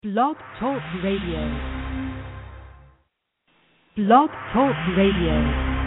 Blog Talk Radio. Blog Talk Radio.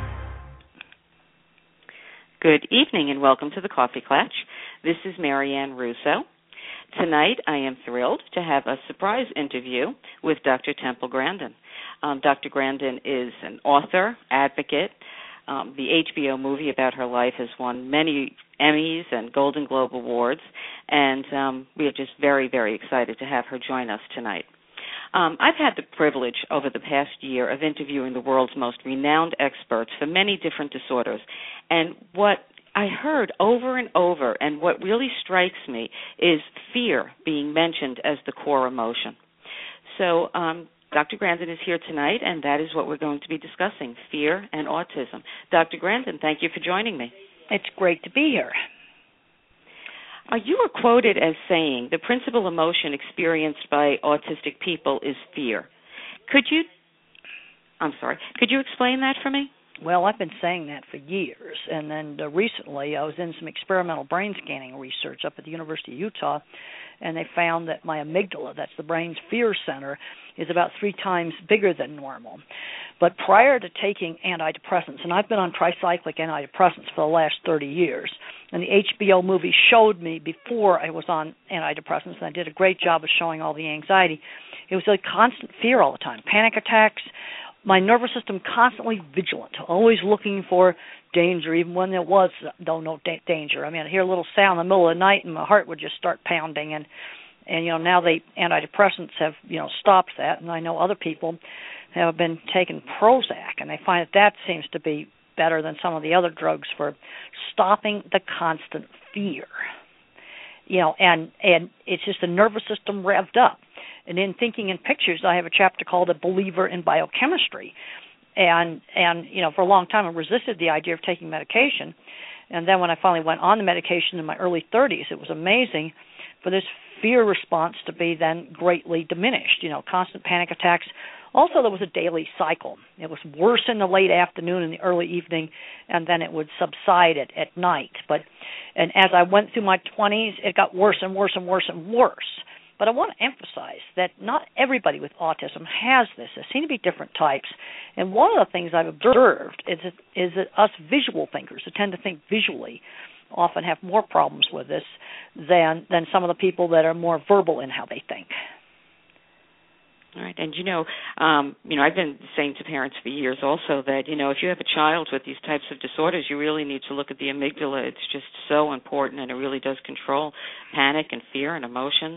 Good evening and welcome to the Coffee Klatch. This is Marianne Russo. Tonight I am thrilled to have a surprise interview with Dr. Temple Grandin. Dr. Grandin is an author, advocate. The HBO movie about her life has won many Emmys and Golden Globe Awards, and we are just very, very excited to have her join us tonight. I've had the privilege over the past year of interviewing the world's most renowned experts for many different disorders, and what I heard over and over, and what really strikes me, is fear being mentioned as the core emotion. So Dr. Grandin is here tonight, and that is what we're going to be discussing, fear and autism. Dr. Grandin, thank you for joining me. It's great to be here. You were quoted as saying, the principal emotion experienced by autistic people is fear. Could you explain that for me? Well, I've been saying that for years, and then recently I was in some experimental brain scanning research up at the University of Utah, and they found that my amygdala, that's the brain's fear center, is about 3 times bigger than normal. But prior to taking antidepressants, and I've been on tricyclic antidepressants for the last 30 years, and the HBO movie showed me before I was on antidepressants, and I did a great job of showing all the anxiety. It was a constant fear all the time, panic attacks, my nervous system constantly vigilant, always looking for danger, even when there was no danger. I mean, I'd hear a little sound in the middle of the night, and my heart would just start pounding. And now the antidepressants have, stopped that, and I know other people have been taking Prozac, and they find that seems to be better than some of the other drugs for stopping the constant fear. And it's just the nervous system revved up. And in Thinking in Pictures, I have a chapter called A Believer in Biochemistry. And for a long time I resisted the idea of taking medication. And then when I finally went on the medication in my early 30s, it was amazing for this fear response to be then greatly diminished. Constant panic attacks. Also, there was a daily cycle. It was worse in the late afternoon and the early evening, and then it would subside at night. And as I went through my 20s, it got worse and worse and worse and worse. But I want to emphasize that not everybody with autism has this. There seem to be different types. And one of the things I've observed is that us visual thinkers who tend to think visually often have more problems with this than some of the people that are more verbal in how they think. All right, and I've been saying to parents for years also that, if you have a child with these types of disorders, you really need to look at the amygdala. It's just so important, and it really does control panic and fear and emotions.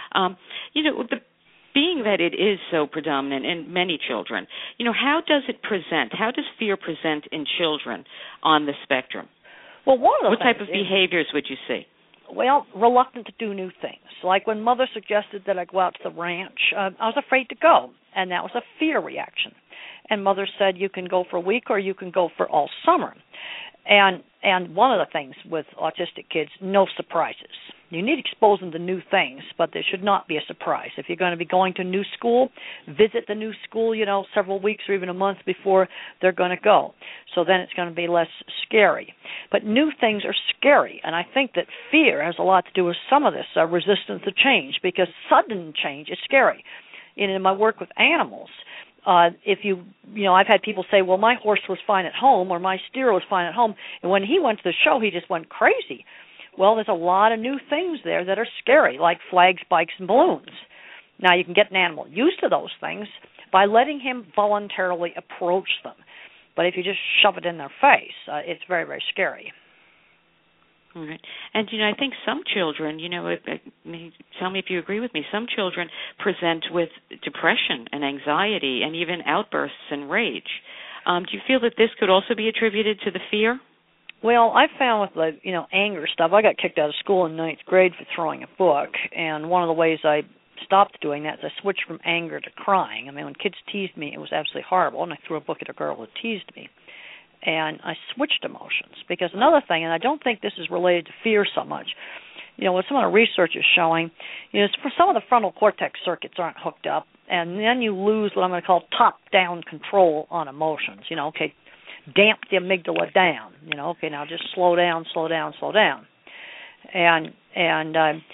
Being that it is so predominant in many children, how does it present? How does fear present in children on the spectrum? Well, what type of behaviors would you see? Well, reluctant to do new things. Like when Mother suggested that I go out to the ranch, I was afraid to go, and that was a fear reaction. And Mother said, you can go for a week or you can go for all summer. And one of the things with autistic kids, no surprises. You need to expose them to new things, but there should not be a surprise. If you're going to be going to a new school, visit the new school, several weeks or even a month before they're going to go. So then it's going to be less scary. But new things are scary, and I think that fear has a lot to do with some of this resistance to change, because sudden change is scary. In my work with animals, I've had people say, well, my horse was fine at home or my steer was fine at home, and when he went to the show, he just went crazy. Well, there's a lot of new things there that are scary, like flags, bikes, and balloons. Now, you can get an animal used to those things by letting him voluntarily approach them. But if you just shove it in their face, it's very, very scary. All right. And, I think some children, tell me if you agree with me, some children present with depression and anxiety and even outbursts and rage. Do you feel that this could also be attributed to the fear? Well, I found with the, anger stuff, I got kicked out of school in 9th grade for throwing a book, and one of the ways I stopped doing that is I switched from anger to crying. I mean, when kids teased me, it was absolutely horrible, and I threw a book at a girl who teased me. And I switched emotions, because another thing, and I don't think this is related to fear so much, what some of the research is showing, for some of the frontal cortex circuits aren't hooked up, and then you lose what I'm going to call top-down control on emotions. Damp the amygdala down. Now just slow down. And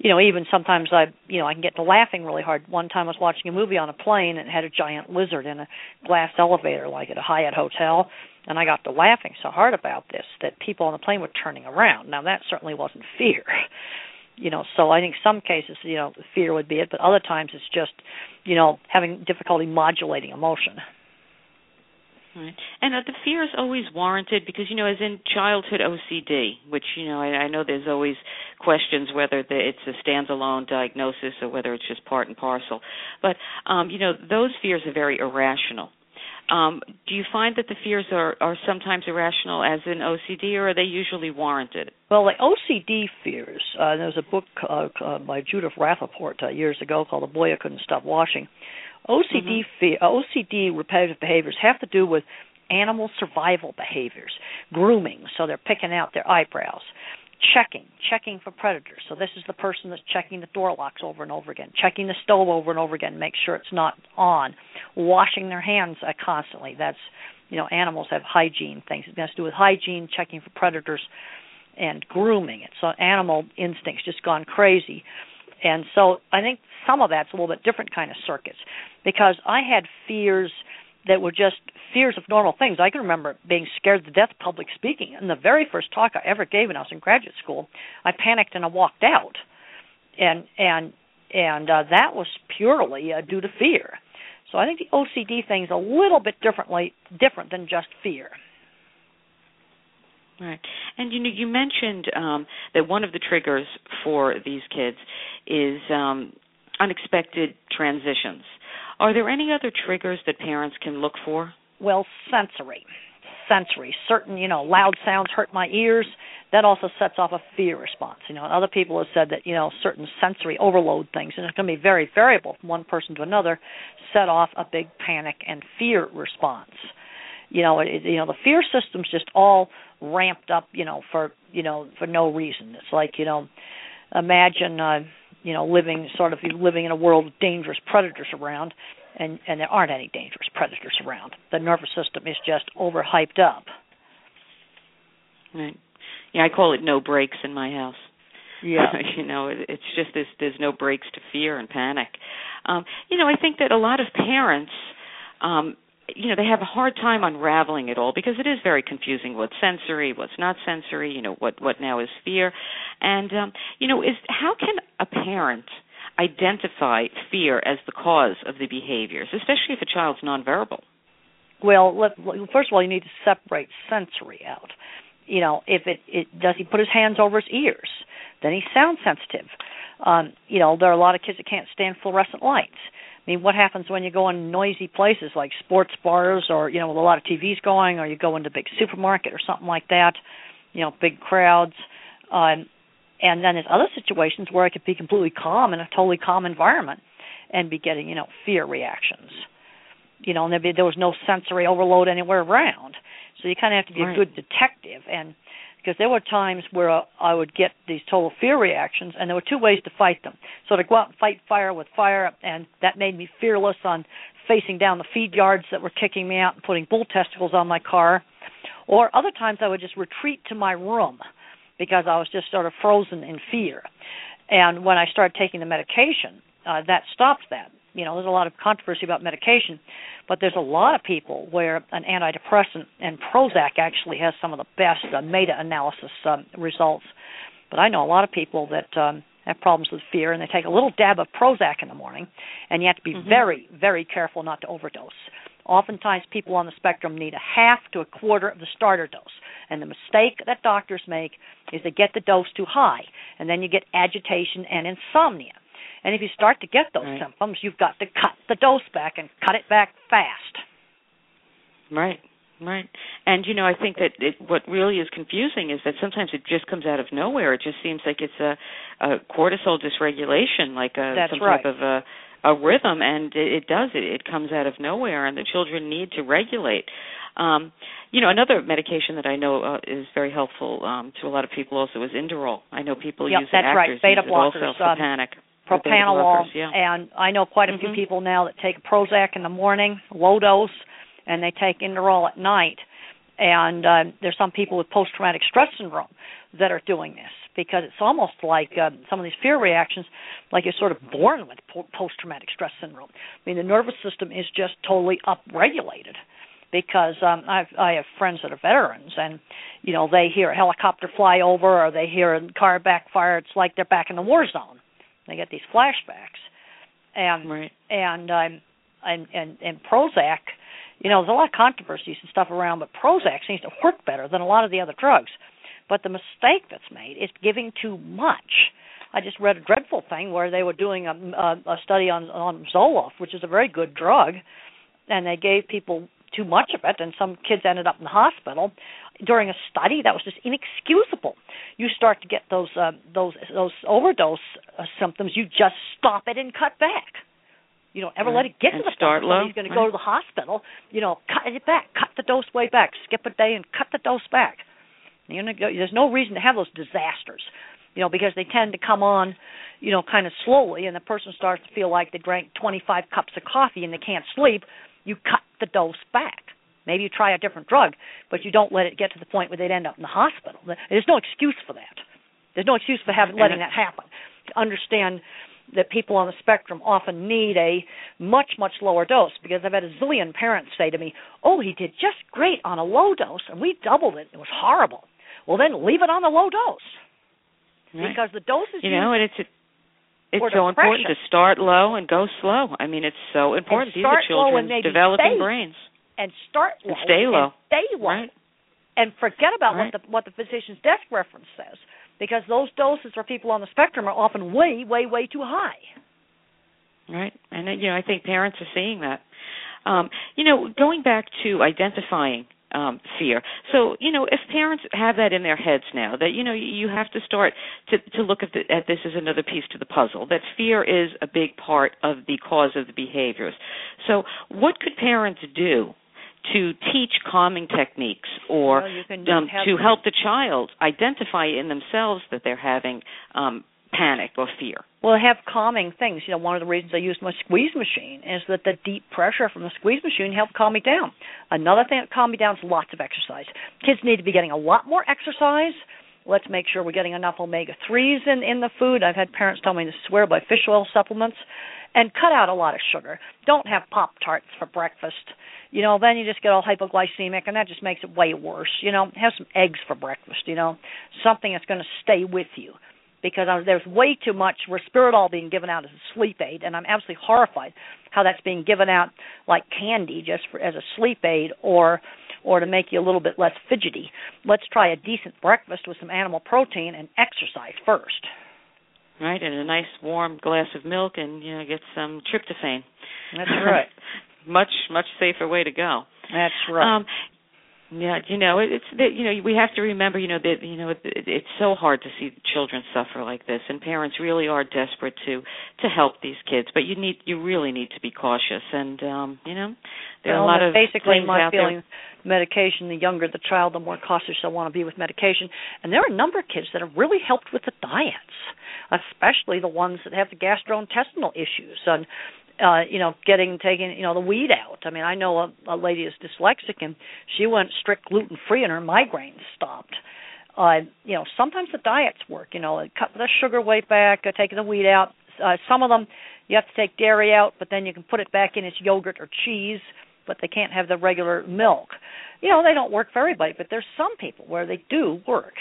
even sometimes I can get to laughing really hard. One time I was watching a movie on a plane and it had a giant lizard in a glass elevator like at a Hyatt hotel, and I got to laughing so hard about this that people on the plane were turning around. Now, that certainly wasn't fear. So I think some cases, fear would be it, but other times it's just, having difficulty modulating emotion. Right. And the fear is always warranted because, as in childhood OCD, which, I know there's always questions whether it's a standalone diagnosis or whether it's just part and parcel. But, those fears are very irrational. Do you find that the fears are sometimes irrational as in OCD, or are they usually warranted? Well, the OCD fears, there was a book by Judith Rappaport years ago called The Boy Who Couldn't Stop Washing. OCD repetitive behaviors have to do with animal survival behaviors, grooming, so they're picking out their eyebrows, checking for predators. So this is the person that's checking the door locks over and over again, checking the stove over and over again, make sure it's not on, washing their hands constantly. That's, animals have hygiene things. It has to do with hygiene, checking for predators, and grooming. It's animal instincts just gone crazy. And so I think some of that's a little bit different kind of circuits, because I had fears that were just fears of normal things. I can remember being scared to death of public speaking. And the very first talk I ever gave when I was in graduate school, I panicked and I walked out. And that was purely due to fear. So I think the OCD thing is a little bit different than just fear. Right. And, you mentioned that one of the triggers for these kids is unexpected transitions. Are there any other triggers that parents can look for? Well, sensory. Certain, loud sounds hurt my ears. That also sets off a fear response. Other people have said that, certain sensory overload things, and it's going to be very variable from one person to another, set off a big panic and fear response. The fear system's just all ramped up, for no reason. It's like, imagine, living in a world with dangerous predators around, and there aren't any dangerous predators around. The nervous system is just overhyped up. Right. Yeah, I call it no brakes in my house. Yeah. It's just there's no brakes to fear and panic. I think that a lot of parents, they have a hard time unraveling it all because it is very confusing what's sensory, what's not sensory, what now is fear. And, how can a parent identify fear as the cause of the behaviors, especially if a child's nonverbal? Well, first of all, you need to separate sensory out. If does he put his hands over his ears? Then he's sound sensitive. There are a lot of kids that can't stand fluorescent lights. I mean, what happens when you go in noisy places like sports bars or, with a lot of TVs going, or you go into a big supermarket or something like that, big crowds. And then there's other situations where I could be completely calm in a totally calm environment and be getting, fear reactions. And there was no sensory overload anywhere around. So you kind of have to be a good detective. And because there were times where I would get these total fear reactions, and there were two ways to fight them. So to go out and fight fire with fire, and that made me fearless on facing down the feed yards that were kicking me out and putting bull testicles on my car. Or other times I would just retreat to my room because I was just sort of frozen in fear. And when I started taking the medication, that stopped that. There's a lot of controversy about medication, but there's a lot of people where an antidepressant, and Prozac actually has some of the best meta-analysis results. But I know a lot of people that have problems with fear, and they take a little dab of Prozac in the morning, and you have to be very, very careful not to overdose. Oftentimes people on the spectrum need a half to a quarter of the starter dose. And the mistake that doctors make is they get the dose too high, and then you get agitation and insomnia. And if you start to get those symptoms, you've got to cut the dose back and cut it back fast. Right. And, I think that what really is confusing is that sometimes it just comes out of nowhere. It just seems like it's a cortisol dysregulation, like type of a rhythm, and it does. It comes out of nowhere, and the children need to regulate. Another medication that I know is very helpful to a lot of people also is Inderal. I know people use it, actors use it also for panic. Propranolol, and I know quite a few people now that take Prozac in the morning, low dose, and they take Inderal at night. And there's some people with post-traumatic stress syndrome that are doing this. because it's almost like some of these fear reactions, like you're sort of born with post-traumatic stress syndrome. I mean, the nervous system is just totally upregulated. Because I have friends that are veterans, and they hear a helicopter fly over or they hear a car backfire. It's like they're back in the war zone. They get these flashbacks, and right. and Prozac. There's a lot of controversies and stuff around, but Prozac seems to work better than a lot of the other drugs. But the mistake that's made is giving too much. I just read a dreadful thing where they were doing a study on Zoloft, which is a very good drug, and they gave people too much of it, and some kids ended up in the hospital during a study that was just inexcusable. You start to get those overdose symptoms, you just stop it and cut back. You don't ever let it get to the point where he's going to go to the hospital. Cut it back, cut the dose way back, skip a day and cut the dose back. There's no reason to have those disasters, because they tend to come on, kind of slowly, and the person starts to feel like they drank 25 cups of coffee and they can't sleep. You cut the dose back. Maybe you try a different drug, but you don't let it get to the point where they'd end up in the hospital. There's no excuse for that. There's no excuse for letting that happen. To understand that people on the spectrum often need a much, much lower dose, because I've had a zillion parents say to me, oh, he did just great on a low dose, and we doubled it. It was horrible. Well, then leave it on the low dose. Right. Because the dose is and it's so important to start low and go slow. I mean, it's so important. These are children's developing brains. And start low. And stay low. And stay low. Right. And forget about what the physician's desk reference says, because those doses for people on the spectrum are often way, way, way too high. Right. And, I think parents are seeing that. Going back to identifying fear. So, if parents have that in their heads now, that, you have to start to look at this as another piece to the puzzle, that fear is a big part of the cause of the behaviors. So what could parents do to teach calming techniques or to help the child identify in themselves that they're having panic or fear? Well, I have calming things. One of the reasons I use my squeeze machine is that the deep pressure from the squeeze machine helps calm me down. Another thing that calms me down is lots of exercise. Kids need to be getting a lot more exercise. Let's make sure we're getting enough omega-3s in the food. I've had parents tell me to swear by fish oil supplements. And cut out a lot of sugar. Don't have Pop-Tarts for breakfast. Then you just get all hypoglycemic, and that just makes it way worse. Have some eggs for breakfast, something that's going to stay with you. Because there's way too much Risperdal being given out as a sleep aid, and I'm absolutely horrified how that's being given out like candy just as a sleep aid or to make you a little bit less fidgety. Let's try a decent breakfast with some animal protein and exercise first. Right, and a nice warm glass of milk, and get some tryptophan. That's right. Much safer way to go. That's right. Yeah, we have to remember, that it's so hard to see children suffer like this, and parents really are desperate to help these kids. But you really need to be cautious, and there are a lot of basically things my out feeling. Medication, the younger the child, the more cautious I want to be with medication. And there are a number of kids that have really helped with the diets, especially the ones that have the gastrointestinal issues and taking the weed out. I mean, I know a lady is dyslexic, and she went strict gluten-free, and her migraines stopped. Sometimes the diets work. Cut the sugar way back, taking the wheat out. Some of them you have to take dairy out, but then you can put it back in as yogurt or cheese, but they can't have the regular milk. They don't work for everybody, but there's some people where they do work.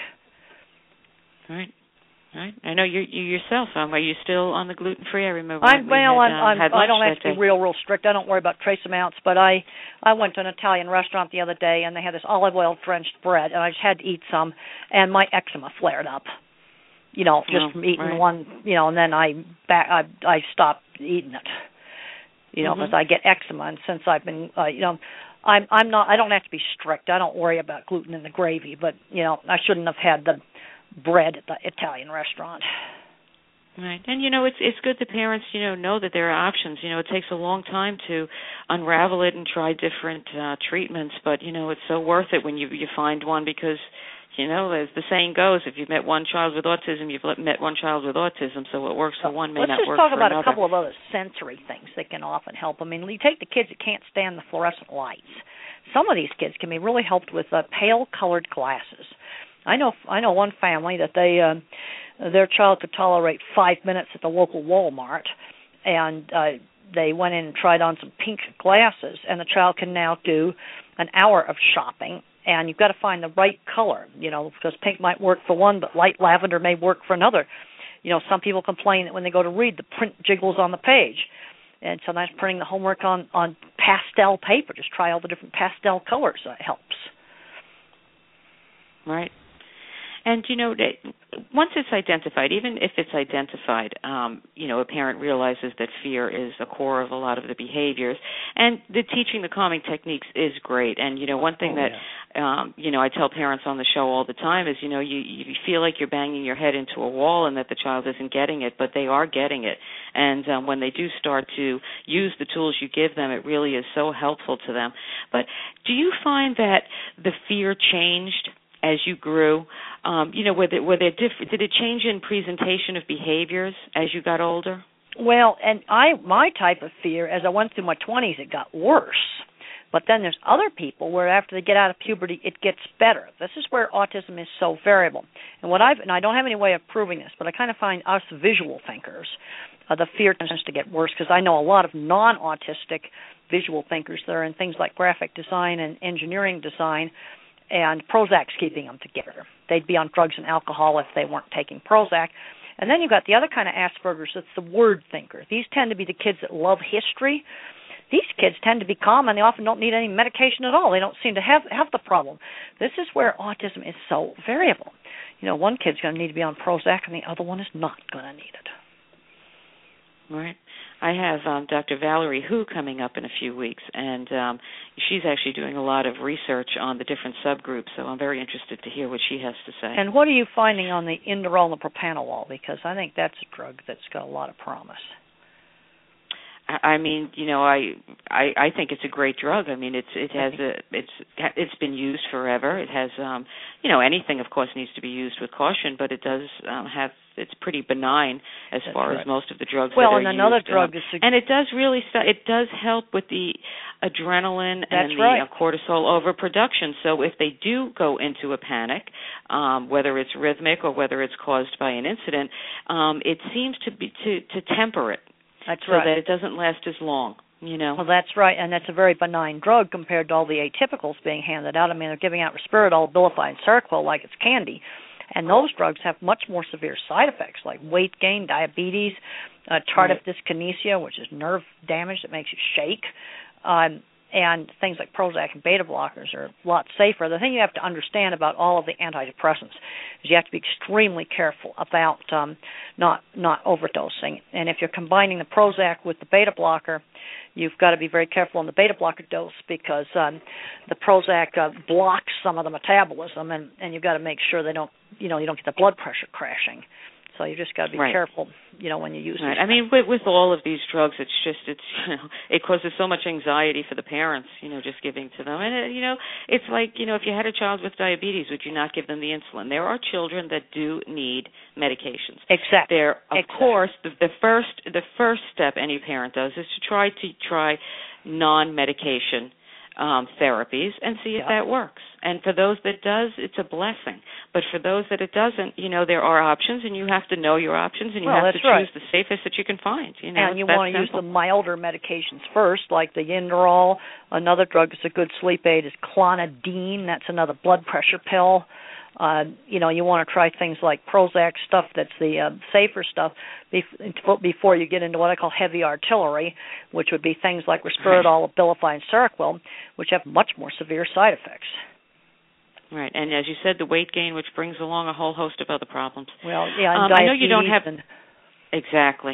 Right. I know you yourself. Are you still on the gluten-free? I remember. I don't have to be real strict. I don't worry about trace amounts. But I went to an Italian restaurant the other day, and they had this olive oil drenched bread, and I just had to eat some, and my eczema flared up. From eating one. And then I stopped eating it. Because I get eczema, and since I've been, I'm not. I don't have to be strict. I don't worry about gluten in the gravy, but I shouldn't have had the bread at the Italian restaurant. Right, and it's good that parents know that there are options. It takes a long time to unravel it and try different treatments, but it's so worth it when you find one, because as the saying goes, if you've met one child with autism, you've met one child with autism. So what works for one may not work for another. Let's just talk about a couple of other sensory things that can often help. I mean, you take the kids that can't stand the fluorescent lights. Some of these kids can be really helped with pale-colored glasses. I know one family that their child could tolerate 5 minutes at the local Walmart, and they went in and tried on some pink glasses, and the child can now do an hour of shopping. And you've got to find the right color, because pink might work for one, but light lavender may work for another. Some people complain that when they go to read, the print jiggles on the page. And sometimes printing the homework on pastel paper, just try all the different pastel colors. Helps. Right. And, once it's identified, even if it's identified, a parent realizes that fear is a core of a lot of the behaviors. And the teaching the calming techniques is great. And, one thing I tell parents on the show all the time is, you feel like you're banging your head into a wall and that the child isn't getting it, but they are getting it. And when they do start to use the tools you give them, it really is so helpful to them. But do you find that the fear changed as you grew? Did it change in presentation of behaviors as you got older? Well, and my type of fear, as I went through my 20s, it got worse. But then there's other people where after they get out of puberty, it gets better. This is where autism is so variable. And I don't have any way of proving this, but I kind of find us visual thinkers, the fear tends to get worse, because I know a lot of non-autistic visual thinkers that are in things like graphic design and engineering design, and Prozac's keeping them together. They'd be on drugs and alcohol if they weren't taking Prozac. And then you've got the other kind of Asperger's, that's the word thinker. These tend to be the kids that love history. These kids tend to be calm, and they often don't need any medication at all. They don't seem to have the problem. This is where autism is so variable. One kid's going to need to be on Prozac, and the other one is not going to need it. Right. I have Dr. Valerie Hu coming up in a few weeks, and she's actually doing a lot of research on the different subgroups, so I'm very interested to hear what she has to say. And what are you finding on the Inderal and the propranolol? Because I think that's a drug that's got a lot of promise. I mean, I think it's a great drug. I mean, it's been used forever. It has, anything, of course, needs to be used with caution, but it does it's pretty benign as far as most of the drugs that are used. Well, and another drug is... And it does it does help with the adrenaline and the cortisol overproduction. So if they do go into a panic, whether it's rhythmic or whether it's caused by an incident, it seems to be to temper it. That's so that it doesn't last as long, Well, that's right, and that's a very benign drug compared to all the atypicals being handed out. I mean, they're giving out Risperdal, Abilify, and Seroquel like it's candy, and those drugs have much more severe side effects like weight gain, diabetes, tardive dyskinesia, which is nerve damage that makes you shake, and things like Prozac and beta blockers are a lot safer. The thing you have to understand about all of the antidepressants is you have to be extremely careful about not overdosing. And if you're combining the Prozac with the beta blocker, you've got to be very careful on the beta blocker dose, because the Prozac blocks some of the metabolism, and you've got to make sure you don't get the blood pressure crashing. So you just got to be careful, when you use it. I mean, with all of these drugs, it causes so much anxiety for the parents, just giving to them. And, it's like, if you had a child with diabetes, would you not give them the insulin? There are children that do need medications. Exactly. Of course, the first step any parent does is to try non-medication therapies and see if that works. And for those that does, it's a blessing. But for those that it doesn't, there are options, and you have to know your options, and you have to choose the safest that you can find. And you want to use the milder medications first, like the Inderal. Another drug that's a good sleep aid is Clonidine. That's another blood pressure pill. You want to try things like Prozac stuff that's the safer stuff before you get into what I call heavy artillery, which would be things like Risperdal, Abilify, and Seroquel, which have much more severe side effects. Right, and as you said, the weight gain, which brings along a whole host of other problems. Well, and I know you don't have... Exactly.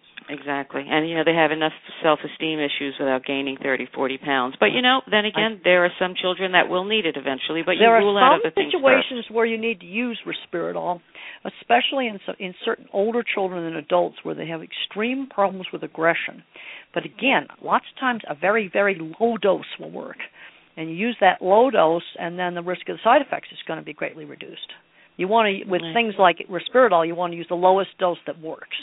And, they have enough self-esteem issues without gaining 30, 40 pounds. But, then again, there are some children that will need it eventually, but you rule out other things first. There are some situations where you need to use Risperdal, especially in certain older children and adults where they have extreme problems with aggression. But again, lots of times a very, very low dose will work. And you use that low dose, and then the risk of the side effects is going to be greatly reduced. You want to, with things like Risperdal, you want to use the lowest dose that works.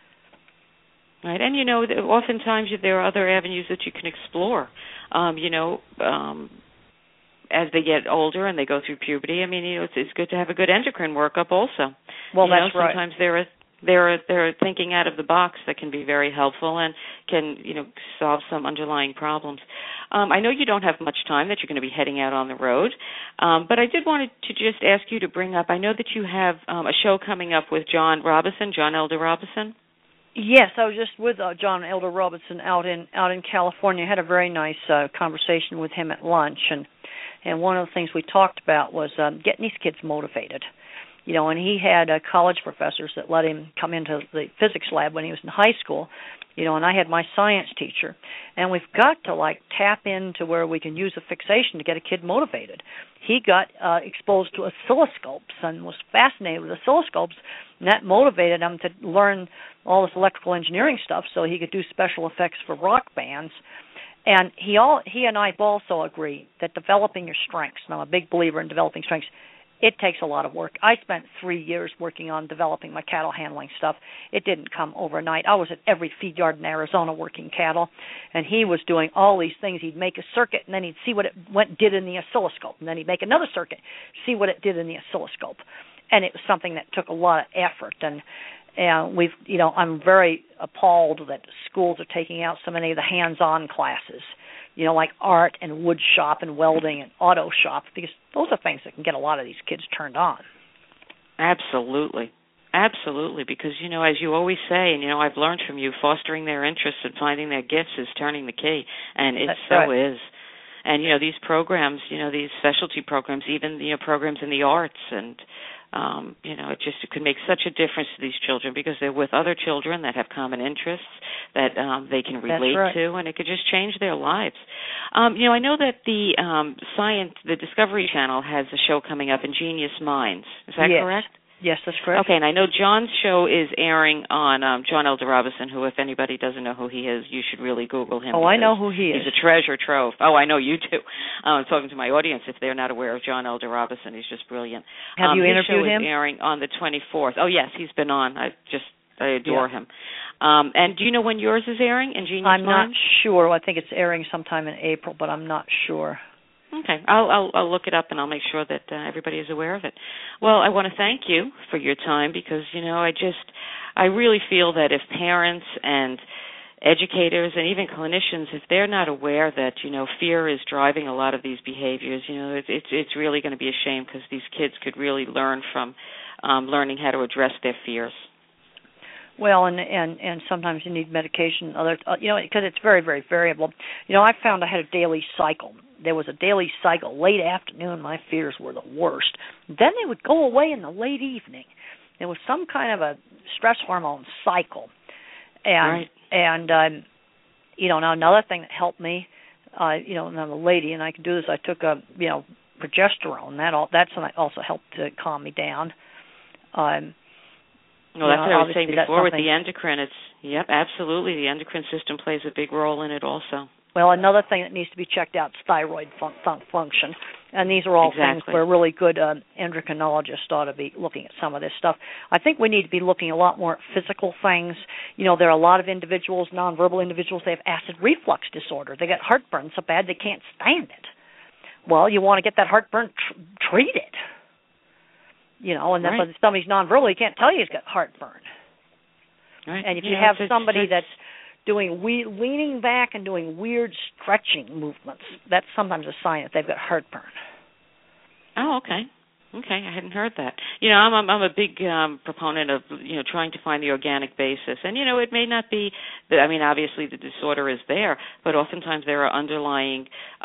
Right, and oftentimes there are other avenues that you can explore. as they get older and they go through puberty, I mean, it's good to have a good endocrine workup also. Well, that's right. Sometimes there are thinking out of the box that can be very helpful and can, solve some underlying problems. I know you don't have much time, that you're going to be heading out on the road, but I did want to just ask you to bring up, I know that you have a show coming up with John Elder Robison. Yes, I was just with John Elder Robinson out in California. I had a very nice conversation with him at lunch, and one of the things we talked about was getting these kids motivated. And he had college professors that let him come into the physics lab when he was in high school, and I had my science teacher. And we've got to, tap into where we can use a fixation to get a kid motivated. He got exposed to oscilloscopes and was fascinated with oscilloscopes, and that motivated him to learn all this electrical engineering stuff so he could do special effects for rock bands. And he and I also agree that developing your strengths, and I'm a big believer in developing strengths, it takes a lot of work. I spent 3 years working on developing my cattle handling stuff. It didn't come overnight. I was at every feed yard in Arizona working cattle, and he was doing all these things. He'd make a circuit, and then he'd see what it did in the oscilloscope, and then he'd make another circuit, see what it did in the oscilloscope. And it was something that took a lot of effort. And I'm very appalled that schools are taking out so many of the hands-on classes, like art and wood shop and welding and auto shop, because those are things that can get a lot of these kids turned on. Absolutely. Absolutely, because, as you always say, and, I've learned from you, fostering their interests and finding their gifts is turning the key, and it That's so right. is. And, these programs, these specialty programs, even, programs in the arts and, it could make such a difference to these children because they're with other children that have common interests that they can relate to, and it could just change their lives. I know that the Discovery Channel has a show coming up, Ingenious Minds. Is that correct? Yes, that's correct. Okay, and I know John's show is airing on John Elder Robison, who, if anybody doesn't know who he is, you should really Google him. Oh, I know who he is. He's a treasure trove. Oh, I know you do. I'm talking to my audience if they're not aware of John Elder Robison. He's just brilliant. Have you interviewed him? His show is airing on the 24th. Oh, yes, he's been on. I adore him. And do you know when yours is airing, Ingenious Minds? I'm not sure. I think it's airing sometime in April, but I'm not sure. Okay, I'll look it up and I'll make sure that everybody is aware of it. Well, I want to thank you for your time because, I really feel that if parents and educators and even clinicians, if they're not aware that, fear is driving a lot of these behaviors, it's really going to be a shame because these kids could really learn from learning how to address their fears. Well, and sometimes you need medication, because it's very, very variable. I found I had a daily cycle. There was a daily cycle. Late afternoon, my fears were the worst. Then they would go away in the late evening. There was some kind of a stress hormone cycle. And now another thing that helped me, and I'm a lady and I can do this, I took progesterone. That's also helped to calm me down. Well, that's what I was saying before with the endocrine. Absolutely. The endocrine system plays a big role in it also. Well, another thing that needs to be checked out is thyroid function. And these are all things where really good endocrinologists ought to be looking at some of this stuff. I think we need to be looking a lot more at physical things. There are a lot of individuals, nonverbal individuals, they have acid reflux disorder. They get heartburn so bad they can't stand it. Well, you want to get that heartburn treated. And then when somebody's nonverbal, he can't tell you he's got heartburn. Right. And if you have somebody that's doing leaning back and doing weird stretching movements, that's sometimes a sign that they've got heartburn. Oh, okay. Okay, I hadn't heard that. I'm a big proponent of trying to find the organic basis, and it may not be. Obviously the disorder is there, but oftentimes there are underlying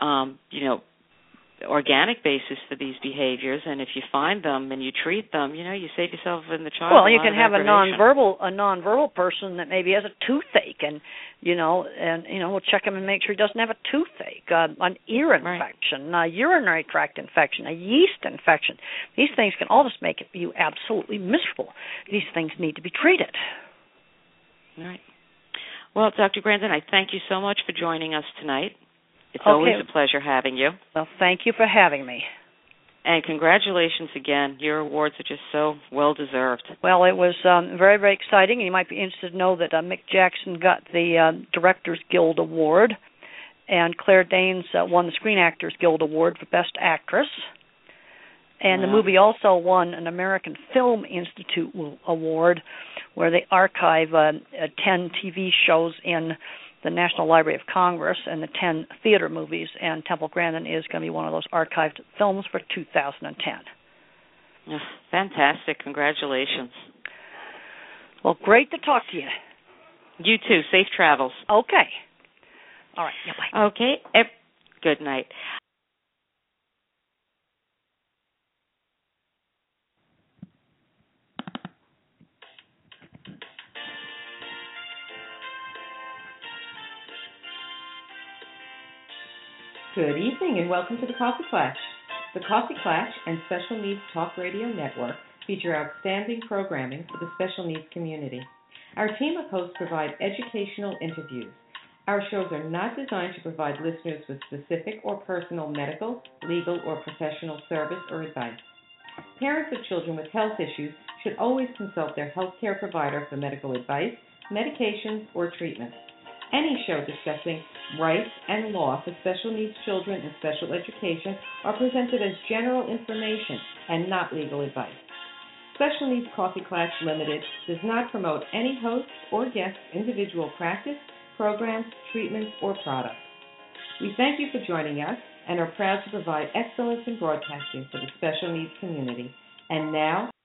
organic basis for these behaviors, and if you find them and you treat them, you save yourself and the child. Well, you can have a nonverbal person that maybe has a toothache, and we'll check him and make sure he doesn't have a toothache, an ear infection, a urinary tract infection, a yeast infection. These things can all just make you absolutely miserable. These things need to be treated. All right. Well, Dr. Grandin, I thank you so much for joining us tonight. It's always a pleasure having you. Well, thank you for having me. And congratulations again. Your awards are just so well-deserved. Well, it was very, very exciting. And you might be interested to know that Mick Jackson got the Directors Guild Award. And Claire Danes won the Screen Actors Guild Award for Best Actress. And the movie also won an American Film Institute Award, where they archive 10 TV shows in the National Library of Congress and the 10 theater movies. And Temple Grandin is going to be one of those archived films for 2010. Oh, fantastic. Congratulations. Well, great to talk to you. You too. Safe travels. Okay. All right. Yeah, bye. Okay. Good night. Good evening and welcome to the Coffee Klatch. The Coffee Klatch and Special Needs Talk Radio Network feature outstanding programming for the special needs community. Our team of hosts provide educational interviews. Our shows are not designed to provide listeners with specific or personal medical, legal, or professional service or advice. Parents of children with health issues should always consult their healthcare provider for medical advice, medications, or treatment. Any show discussing rights and law for special needs children and special education are presented as general information and not legal advice. Special Needs Coffee Klatch Limited does not promote any host or guest's individual practice, programs, treatments, or products. We thank you for joining us and are proud to provide excellence in broadcasting for the special needs community. And now,